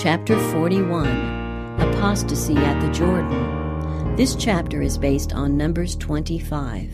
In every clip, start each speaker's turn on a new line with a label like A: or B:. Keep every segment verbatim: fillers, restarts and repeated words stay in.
A: Chapter forty-one, Apostasy at the Jordan. This chapter is based on Numbers twenty-five.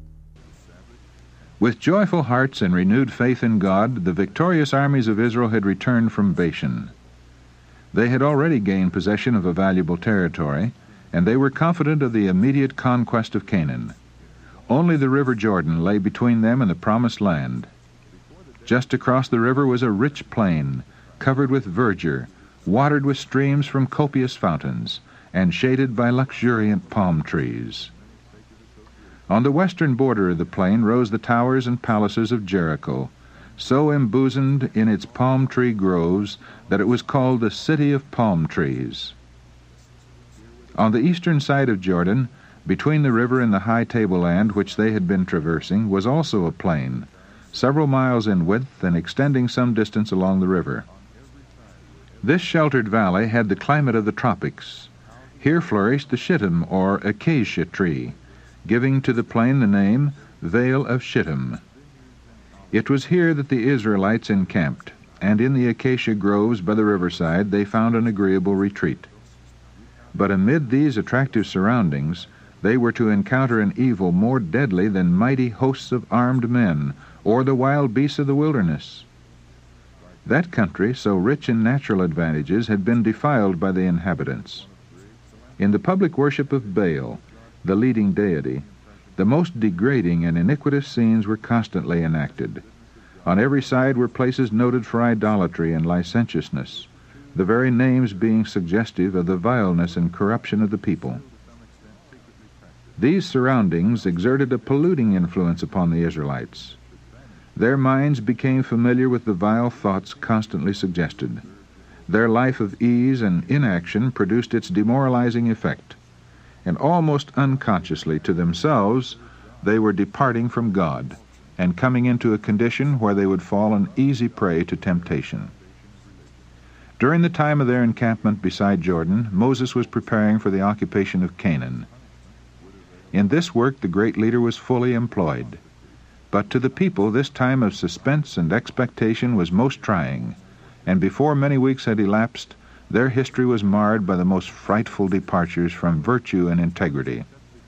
B: With joyful hearts and renewed faith in God, the victorious armies of Israel had returned from Bashan. They had already gained possession of a valuable territory, and they were confident of the immediate conquest of Canaan. Only the river Jordan lay between them and the promised land. Just across the river was a rich plain, covered with verdure, watered with streams from copious fountains, and shaded by luxuriant palm trees. On the western border of the plain rose the towers and palaces of Jericho, so embosomed in its palm tree groves that it was called the City of Palm Trees. On the eastern side of Jordan, between the river and the high tableland which they had been traversing, was also a plain, several miles in width and extending some distance along the river. This sheltered valley had the climate of the tropics. Here flourished the shittim, or acacia tree, giving to the plain the name Vale of Shittim. It was here that the Israelites encamped, and in the acacia groves by the riverside they found an agreeable retreat. But amid these attractive surroundings they were to encounter an evil more deadly than mighty hosts of armed men, or the wild beasts of the wilderness. That country, so rich in natural advantages, had been defiled by the inhabitants. In the public worship of Baal, the leading deity, the most degrading and iniquitous scenes were constantly enacted. On every side were places noted for idolatry and licentiousness, the very names being suggestive of the vileness and corruption of the people. These surroundings exerted a polluting influence upon the Israelites. Their minds became familiar with the vile thoughts constantly suggested. Their life of ease and inaction produced its demoralizing effect, and almost unconsciously to themselves they were departing from God and coming into a condition where they would fall an easy prey to temptation. During the time of their encampment beside Jordan, Moses was preparing for the occupation of Canaan. In this work the great leader was fully employed. But to the people this time of suspense and expectation was most trying, and before many weeks had elapsed, their history was marred by the most frightful departures from virtue and integrity.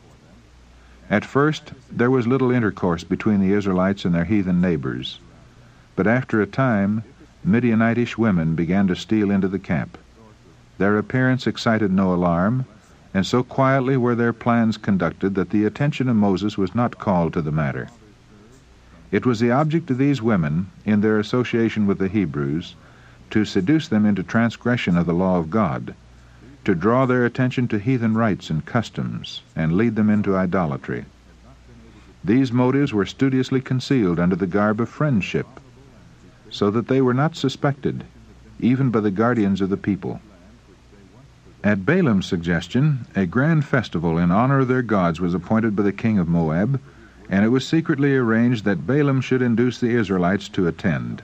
B: At first, there was little intercourse between the Israelites and their heathen neighbors, but after a time, Midianitish women began to steal into the camp. Their appearance excited no alarm, and so quietly were their plans conducted that the attention of Moses was not called to the matter. It was the object of these women, in their association with the Hebrews, to seduce them into transgression of the law of God, to draw their attention to heathen rites and customs, and lead them into idolatry. These motives were studiously concealed under the garb of friendship, so that they were not suspected, even by the guardians of the people. At Balaam's suggestion, a grand festival in honor of their gods was appointed by the king of Moab, and it was secretly arranged that Balaam should induce the Israelites to attend.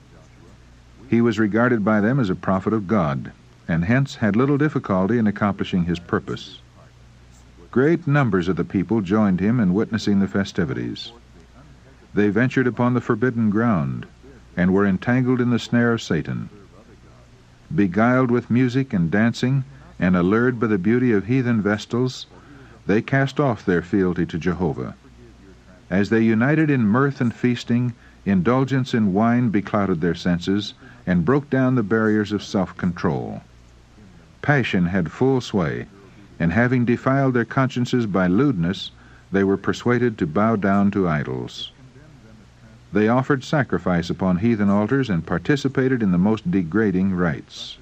B: He was regarded by them as a prophet of God, and hence had little difficulty in accomplishing his purpose. Great numbers of the people joined him in witnessing the festivities. They ventured upon the forbidden ground, and were entangled in the snare of Satan. Beguiled with music and dancing, and allured by the beauty of heathen vestals, they cast off their fealty to Jehovah. As they united in mirth and feasting, indulgence in wine beclouded their senses and broke down the barriers of self-control. Passion had full sway, and having defiled their consciences by lewdness, they were persuaded to bow down to idols. They offered sacrifice upon heathen altars and participated in the most degrading rites.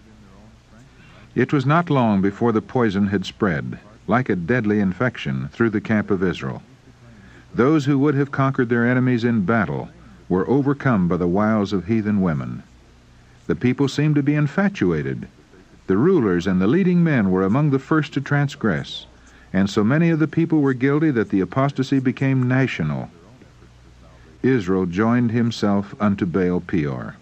B: It was not long before the poison had spread, like a deadly infection, through the camp of Israel. Those who would have conquered their enemies in battle were overcome by the wiles of heathen women. The people seemed to be infatuated. The rulers and the leading men were among the first to transgress, and so many of the people were guilty that the apostasy became national. Israel joined himself unto Baal Peor.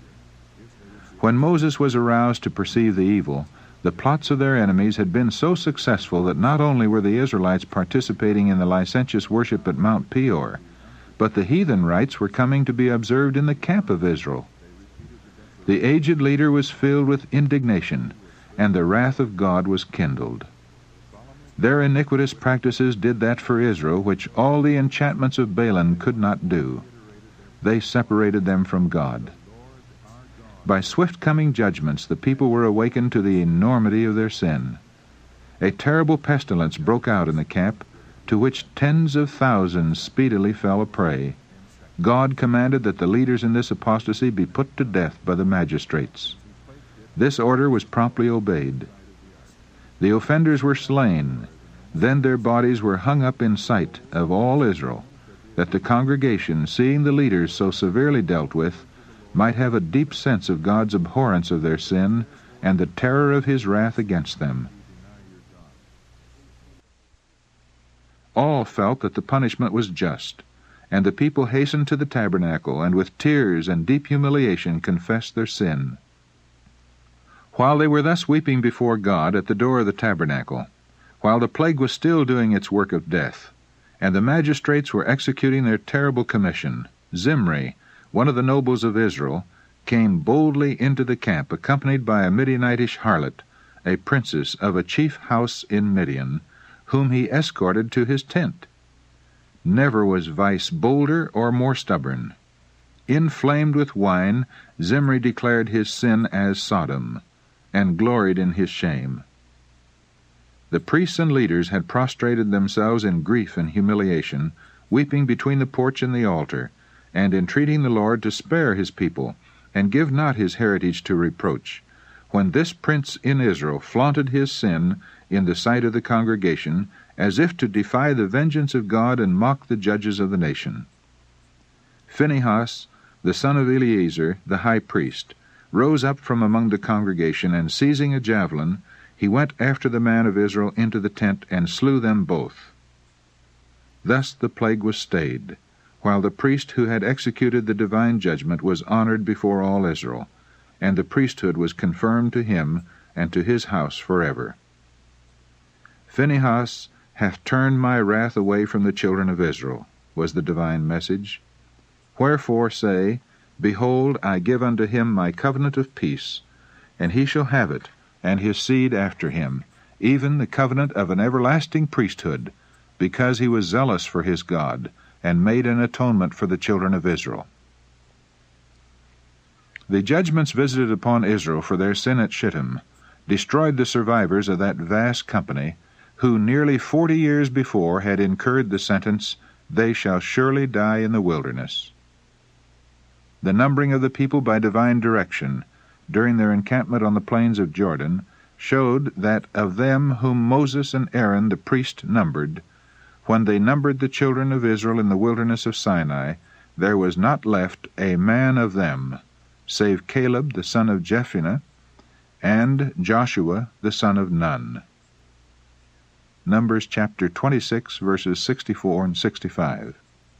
B: When Moses was aroused to perceive the evil, the plots of their enemies had been so successful that not only were the Israelites participating in the licentious worship at Mount Peor, but the heathen rites were coming to be observed in the camp of Israel. The aged leader was filled with indignation, and the wrath of God was kindled. Their iniquitous practices did that for Israel which all the enchantments of Balaam could not do. They separated them from God. By swift coming judgments the people were awakened to the enormity of their sin. A terrible pestilence broke out in the camp, to which tens of thousands speedily fell a prey. God commanded that the leaders in this apostasy be put to death by the magistrates. This order was promptly obeyed. The offenders were slain. Then their bodies were hung up in sight of all Israel, that the congregation, seeing the leaders so severely dealt with, might have a deep sense of God's abhorrence of their sin and the terror of his wrath against them. All felt that the punishment was just, and the people hastened to the tabernacle, and with tears and deep humiliation confessed their sin. While they were thus weeping before God at the door of the tabernacle, while the plague was still doing its work of death, and the magistrates were executing their terrible commission, Zimri, one of the nobles of Israel, came boldly into the camp, accompanied by a Midianitish harlot, a princess of a chief house in Midian, whom he escorted to his tent. Never was vice bolder or more stubborn. Inflamed with wine, Zimri declared his sin as Sodom, and gloried in his shame. The priests and leaders had prostrated themselves in grief and humiliation, weeping between the porch and the altar, and entreating the Lord to spare his people, and give not his heritage to reproach, when this prince in Israel flaunted his sin in the sight of the congregation, as if to defy the vengeance of God and mock the judges of the nation. Phinehas, the son of Eleazar, the high priest, rose up from among the congregation, and seizing a javelin, he went after the man of Israel into the tent, and slew them both. Thus the plague was stayed, while the priest who had executed the divine judgment was honored before all Israel, and the priesthood was confirmed to him and to his house forever. Phinehas hath turned my wrath away from the children of Israel, was the divine message. Wherefore say, Behold, I give unto him my covenant of peace, and he shall have it, and his seed after him, even the covenant of an everlasting priesthood, because he was zealous for his God, and made an atonement for the children of Israel. The judgments visited upon Israel for their sin at Shittim destroyed the survivors of that vast company, who nearly forty years before had incurred the sentence, They shall surely die in the wilderness. The numbering of the people by divine direction during their encampment on the plains of Jordan showed that of them whom Moses and Aaron the priest numbered, when they numbered the children of Israel in the wilderness of Sinai, there was not left a man of them, save Caleb the son of Jephunneh, and Joshua the son of Nun. Numbers chapter twenty-six, verses sixty-four and sixty-five.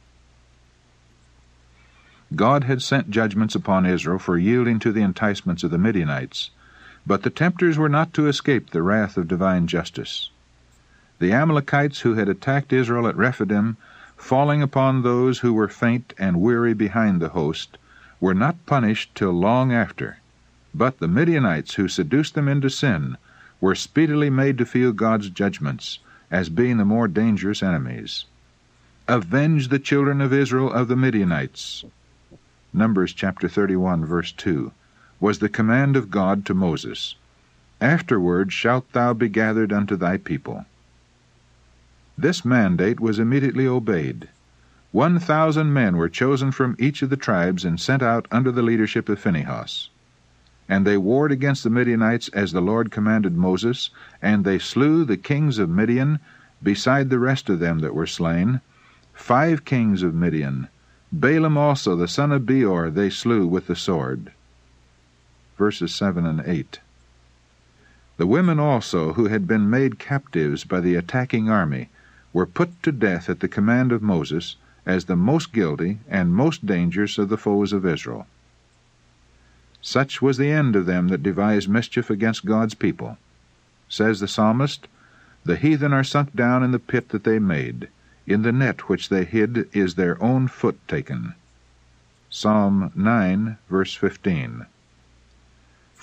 B: God had sent judgments upon Israel for yielding to the enticements of the Midianites, but the tempters were not to escape the wrath of divine justice. The Amalekites who had attacked Israel at Rephidim, falling upon those who were faint and weary behind the host, were not punished till long after, but the Midianites who seduced them into sin were speedily made to feel God's judgments, as being the more dangerous enemies. Avenge the children of Israel of the Midianites, Numbers chapter thirty-one, verse two, was the command of God to Moses. Afterward shalt thou be gathered unto thy people. This mandate was immediately obeyed. One thousand men were chosen from each of the tribes and sent out under the leadership of Phinehas. And they warred against the Midianites as the Lord commanded Moses, and they slew the kings of Midian, beside the rest of them that were slain, five kings of Midian. Balaam also the son of Beor they slew with the sword. Verses seven and eight. The women also, who had been made captives by the attacking army, were put to death at the command of Moses, as the most guilty and most dangerous of the foes of Israel. Such was the end of them that devised mischief against God's people. Says the psalmist, The heathen are sunk down in the pit that they made. In the net which they hid is their own foot taken. Psalm nine, verse fifteen.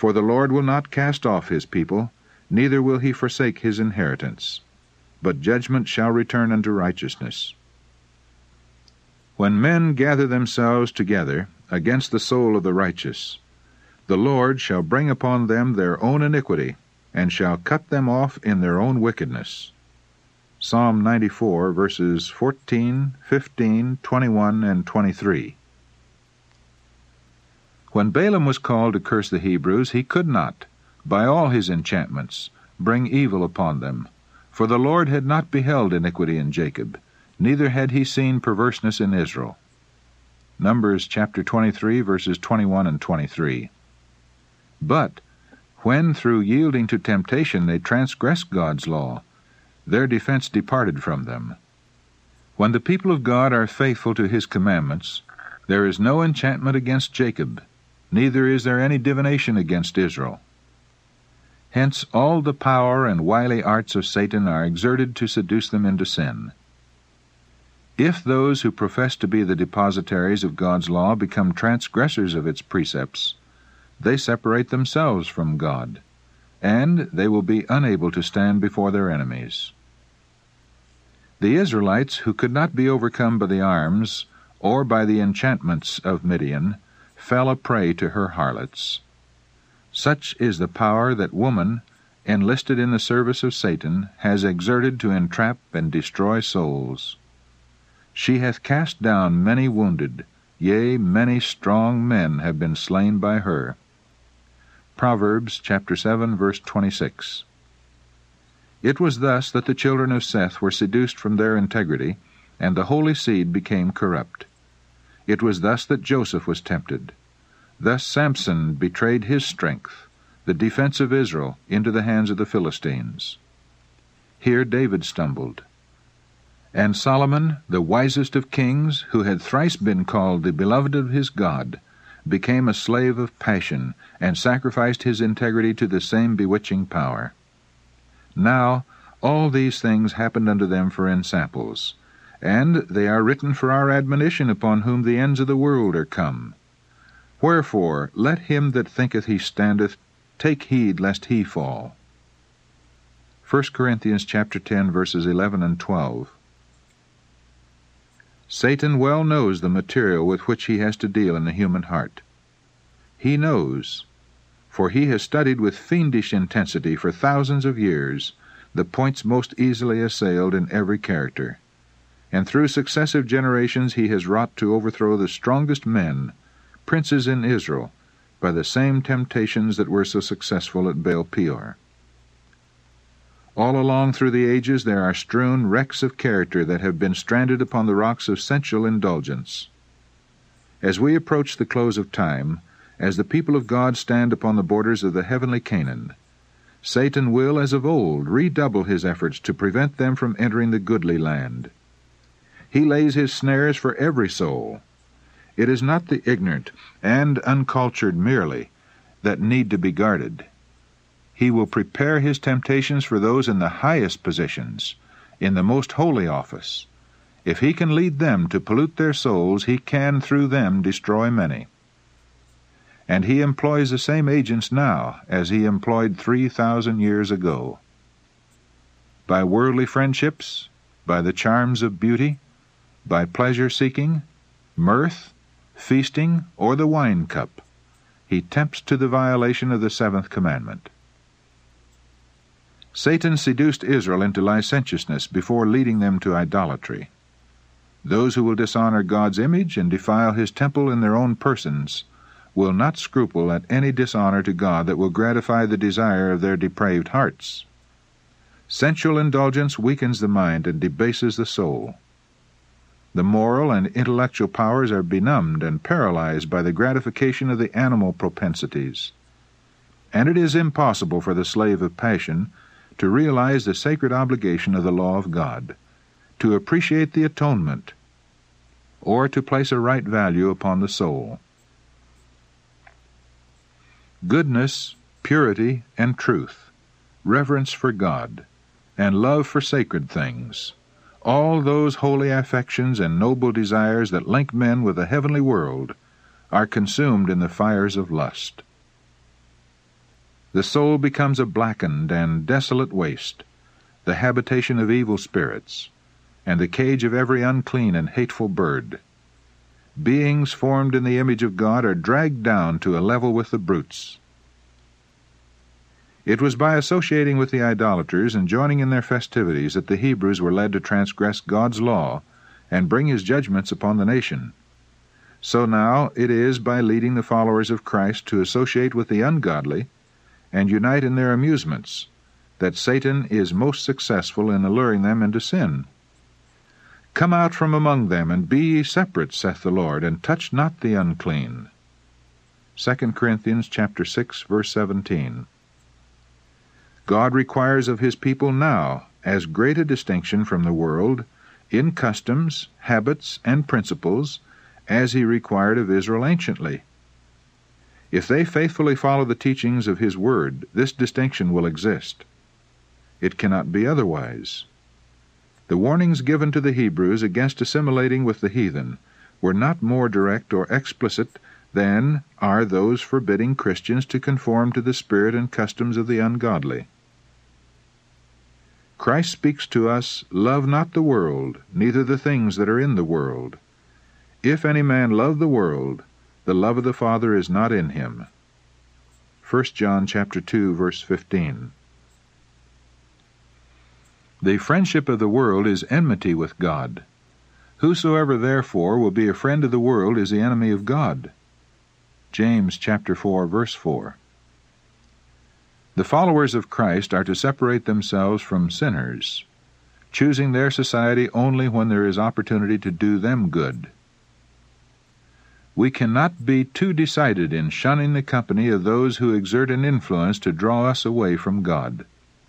B: For the Lord will not cast off his people, neither will he forsake his inheritance. But judgment shall return unto righteousness. When men gather themselves together against the soul of the righteous, the Lord shall bring upon them their own iniquity, and shall cut them off in their own wickedness. Psalm ninety-four, verses fourteen, fifteen, twenty-one, and twenty-three. When Balaam was called to curse the Hebrews, he could not, by all his enchantments, bring evil upon them, for the Lord had not beheld iniquity in Jacob, neither had he seen perverseness in Israel. Numbers chapter twenty-three, verses twenty-one and twenty-three. But when through yielding to temptation they transgressed God's law, their defense departed from them. When the people of God are faithful to his commandments, there is no enchantment against Jacob, neither is there any divination against Israel. Hence all the power and wily arts of Satan are exerted to seduce them into sin. If those who profess to be the depositaries of God's law become transgressors of its precepts, they separate themselves from God, and they will be unable to stand before their enemies. The Israelites, who could not be overcome by the arms or by the enchantments of Midian, fell a prey to her harlots. Such is the power that woman, enlisted in the service of Satan, has exerted to entrap and destroy souls. She hath cast down many wounded, yea, many strong men have been slain by her. Proverbs chapter seven, verse twenty-six. It was thus that the children of Seth were seduced from their integrity, and the holy seed became corrupt. It was thus that Joseph was tempted. Thus Samson betrayed his strength, the defense of Israel, into the hands of the Philistines. Here David stumbled. And Solomon, the wisest of kings, who had thrice been called the beloved of his God, became a slave of passion, and sacrificed his integrity to the same bewitching power. Now all these things happened unto them for ensamples, and they are written for our admonition, upon whom the ends of the world are come. Wherefore let him that thinketh he standeth take heed lest he fall. First Corinthians chapter ten, verses eleven and twelve. Satan well knows the material with which he has to deal in the human heart. He knows, for he has studied with fiendish intensity for thousands of years the points most easily assailed in every character, and through successive generations he has wrought to overthrow the strongest men, princes in Israel, by the same temptations that were so successful at Baal Peor. All along through the ages there are strewn wrecks of character that have been stranded upon the rocks of sensual indulgence. As we approach the close of time, as the people of God stand upon the borders of the heavenly Canaan, Satan will, as of old, redouble his efforts to prevent them from entering the goodly land. He lays his snares for every soul. It is not the ignorant and uncultured merely that need to be guarded. He will prepare his temptations for those in the highest positions, in the most holy office. If he can lead them to pollute their souls, he can, through them, destroy many. And he employs the same agents now as he employed three thousand years ago. By worldly friendships, by the charms of beauty, by pleasure-seeking, mirth, feasting, or the wine-cup, he tempts to the violation of the seventh commandment. Satan seduced Israel into licentiousness before leading them to idolatry. Those who will dishonor God's image and defile his temple in their own persons will not scruple at any dishonor to God that will gratify the desire of their depraved hearts. Sensual indulgence weakens the mind and debases the soul. The moral and intellectual powers are benumbed and paralyzed by the gratification of the animal propensities. And it is impossible for the slave of passion to realize the sacred obligation of the law of God, to appreciate the atonement, or to place a right value upon the soul. Goodness, purity, and truth, reverence for God, and love for sacred things, all those holy affections and noble desires that link men with the heavenly world, are consumed in the fires of lust. The soul becomes a blackened and desolate waste, the habitation of evil spirits, and the cage of every unclean and hateful bird. Beings formed in the image of God are dragged down to a level with the brutes. It was by associating with the idolaters and joining in their festivities that the Hebrews were led to transgress God's law and bring his judgments upon the nation. So now it is by leading the followers of Christ to associate with the ungodly and unite in their amusements that Satan is most successful in alluring them into sin. Come out from among them, and be ye separate, saith the Lord, and touch not the unclean. Second Corinthians chapter six, verse seventeen. God requires of his people now as great a distinction from the world in customs, habits, and principles as he required of Israel anciently. If they faithfully follow the teachings of his word, this distinction will exist. It cannot be otherwise. The warnings given to the Hebrews against assimilating with the heathen were not more direct or explicit than are those forbidding Christians to conform to the spirit and customs of the ungodly. Christ speaks to us, "Love not the world, neither the things that are in the world. If any man love the world, the love of the Father is not in him." First John chapter two, verse fifteen. The friendship of the world is enmity with God. Whosoever therefore will be a friend of the world is the enemy of God. James chapter four, verse four. The followers of Christ are to separate themselves from sinners, choosing their society only when there is opportunity to do them good. We cannot be too decided in shunning the company of those who exert an influence to draw us away from God.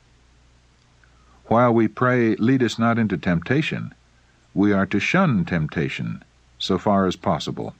B: While we pray, "Lead us not into temptation," we are to shun temptation so far as possible.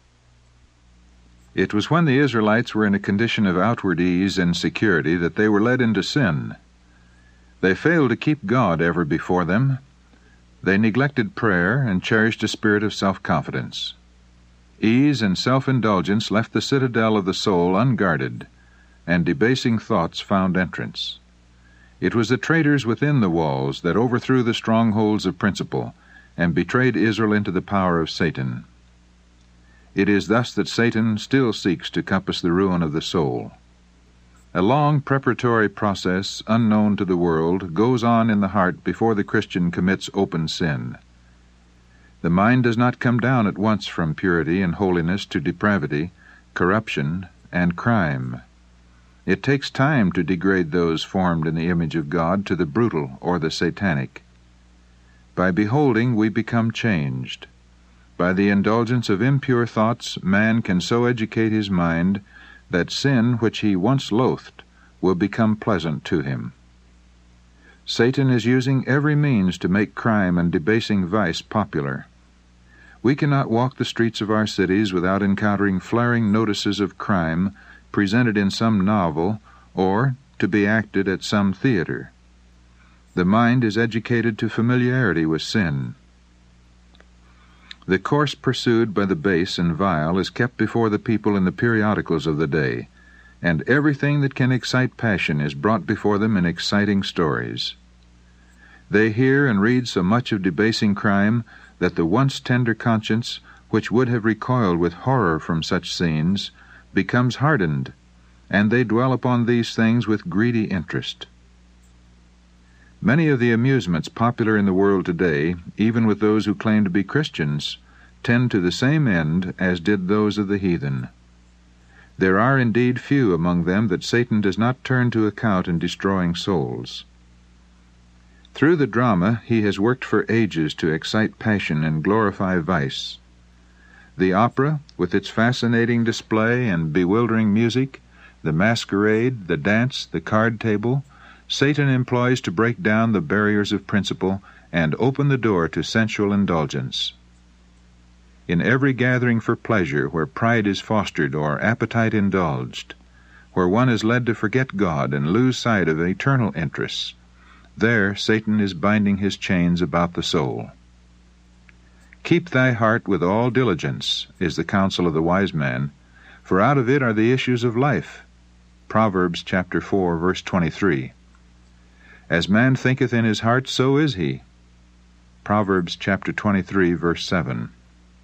B: It was when the Israelites were in a condition of outward ease and security that they were led into sin. They failed to keep God ever before them. They neglected prayer and cherished a spirit of self-confidence. Ease and self-indulgence left the citadel of the soul unguarded, and debasing thoughts found entrance. It was the traitors within the walls that overthrew the strongholds of principle and betrayed Israel into the power of Satan. It is thus that Satan still seeks to compass the ruin of the soul. A long preparatory process, unknown to the world, goes on in the heart before the Christian commits open sin. The mind does not come down at once from purity and holiness to depravity, corruption, and crime. It takes time to degrade those formed in the image of God to the brutal or the satanic. By beholding, we become changed. By the indulgence of impure thoughts, man can so educate his mind that sin which he once loathed will become pleasant to him. Satan is using every means to make crime and debasing vice popular. We cannot walk the streets of our cities without encountering flaring notices of crime presented in some novel or to be acted at some theater. The mind is educated to familiarity with sin. The course pursued by the base and vile is kept before the people in the periodicals of the day, and everything that can excite passion is brought before them in exciting stories. They hear and read so much of debasing crime that the once tender conscience, which would have recoiled with horror from such scenes, becomes hardened, and they dwell upon these things with greedy interest. Many of the amusements popular in the world today, even with those who claim to be Christians, tend to the same end as did those of the heathen. There are indeed few among them that Satan does not turn to account in destroying souls. Through the drama he has worked for ages to excite passion and glorify vice. The opera, with its fascinating display and bewildering music, the masquerade, the dance, the card table, Satan employs to break down the barriers of principle and open the door to sensual indulgence. In every gathering for pleasure where pride is fostered or appetite indulged, where one is led to forget God and lose sight of eternal interests, there Satan is binding his chains about the soul. "Keep thy heart with all diligence," is the counsel of the wise man, "for out of it are the issues of life." Proverbs chapter four, verse twenty-three. As man thinketh in his heart, so is he. Proverbs chapter twenty-three, verse seven.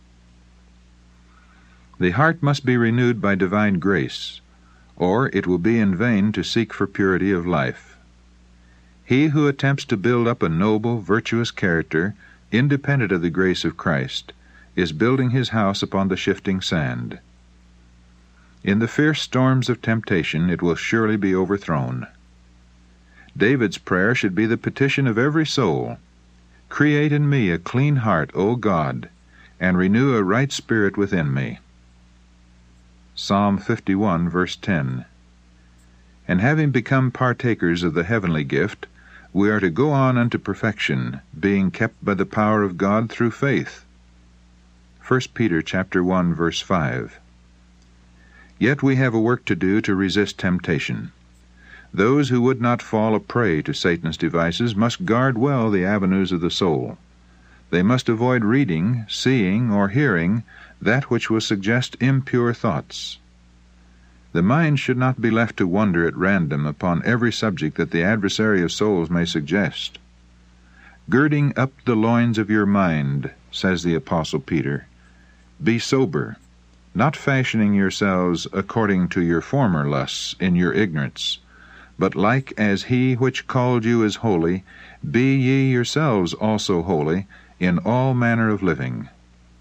B: The heart must be renewed by divine grace, or it will be in vain to seek for purity of life. He who attempts to build up a noble, virtuous character, independent of the grace of Christ, is building his house upon the shifting sand. In the fierce storms of temptation it will surely be overthrown. David's prayer should be the petition of every soul. Create in me a clean heart, O God, and renew a right spirit within me. Psalm fifty-one, verse ten. And having become partakers of the heavenly gift, we are to go on unto perfection, being kept by the power of God through faith. First Peter chapter one, verse five. Yet we have a work to do to resist temptation. Those who would not fall a prey to Satan's devices must guard well the avenues of the soul. They must avoid reading, seeing, or hearing that which will suggest impure thoughts. The mind should not be left to wander at random upon every subject that the adversary of souls may suggest. Girding up the loins of your mind, says the Apostle Peter, be sober, not fashioning yourselves according to your former lusts in your ignorance, but like as he which called you is holy, be ye yourselves also holy in all manner of living.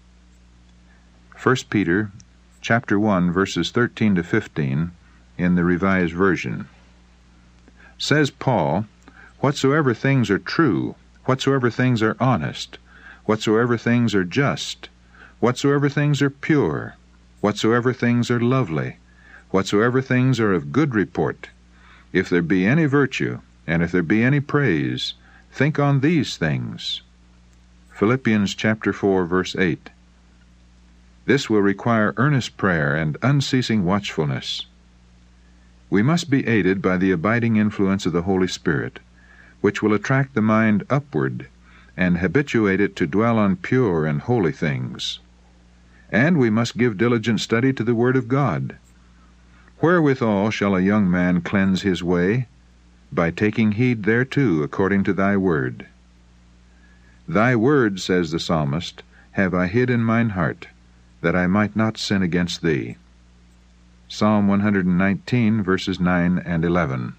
B: First Peter chapter one, verses thirteen to fifteen, in the Revised Version. Says Paul, whatsoever things are true, whatsoever things are honest, whatsoever things are just, whatsoever things are pure, whatsoever things are lovely, whatsoever things are of good report, if there be any virtue, and if there be any praise, think on these things. Philippians chapter four, verse eight. This will require earnest prayer and unceasing watchfulness. We must be aided by the abiding influence of the Holy Spirit, which will attract the mind upward and habituate it to dwell on pure and holy things. And we must give diligent study to the Word of God. Wherewithal shall a young man cleanse his way? By taking heed thereto according to thy word. Thy word, says the psalmist, have I hid in mine heart, that I might not sin against thee. Psalm one hundred nineteen, verses nine and eleven.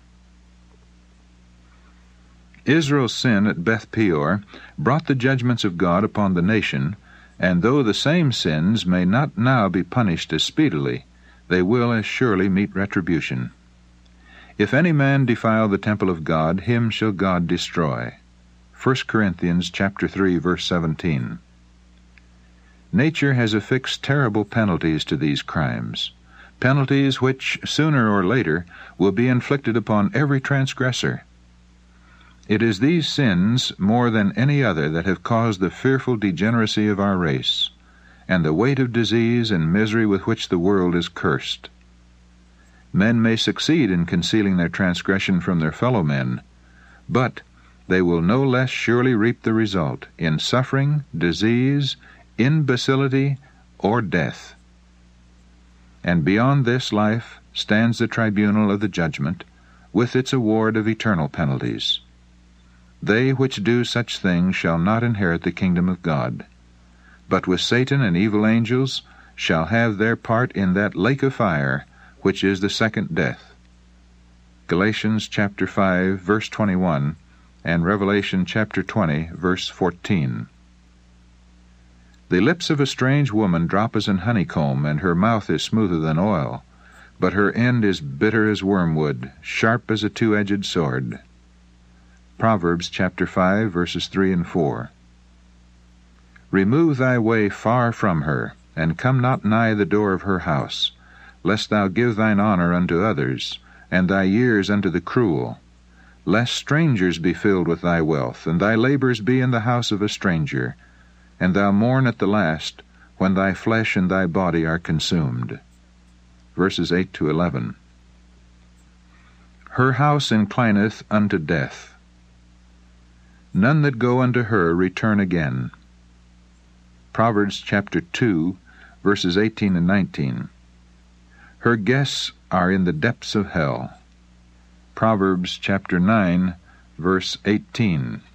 B: Israel's sin at Beth Peor brought the judgments of God upon the nation, and though the same sins may not now be punished as speedily, they will as surely meet retribution. If any man defile the temple of God, him shall God destroy. First Corinthians chapter three, verse seventeen. Nature has affixed terrible penalties to these crimes, penalties which, sooner or later, will be inflicted upon every transgressor. It is these sins, more than any other, that have caused the fearful degeneracy of our race, and the weight of disease and misery with which the world is cursed. Men may succeed in concealing their transgression from their fellow men, but they will no less surely reap the result in suffering, disease, imbecility, or death. And beyond this life stands the tribunal of the judgment, with its award of eternal penalties. They which do such things shall not inherit the kingdom of God, but with Satan and evil angels shall have their part in that lake of fire, which is the second death. Galatians chapter five, verse twenty-one, and Revelation chapter twenty, verse fourteen. The lips of a strange woman drop as an honeycomb, and her mouth is smoother than oil, but her end is bitter as wormwood, sharp as a two-edged sword. Proverbs chapter five, verses three and four. Remove thy way far from her, and come not nigh the door of her house, lest thou give thine honor unto others, and thy years unto the cruel, lest strangers be filled with thy wealth, and thy labors be in the house of a stranger, and thou mourn at the last, when thy flesh and thy body are consumed. Verses eight to eleven. Her house inclineth unto death. None that go unto her return again. Proverbs chapter two, verses eighteen and nineteen. Her guests are in the depths of hell. Proverbs chapter nine, verse eighteen.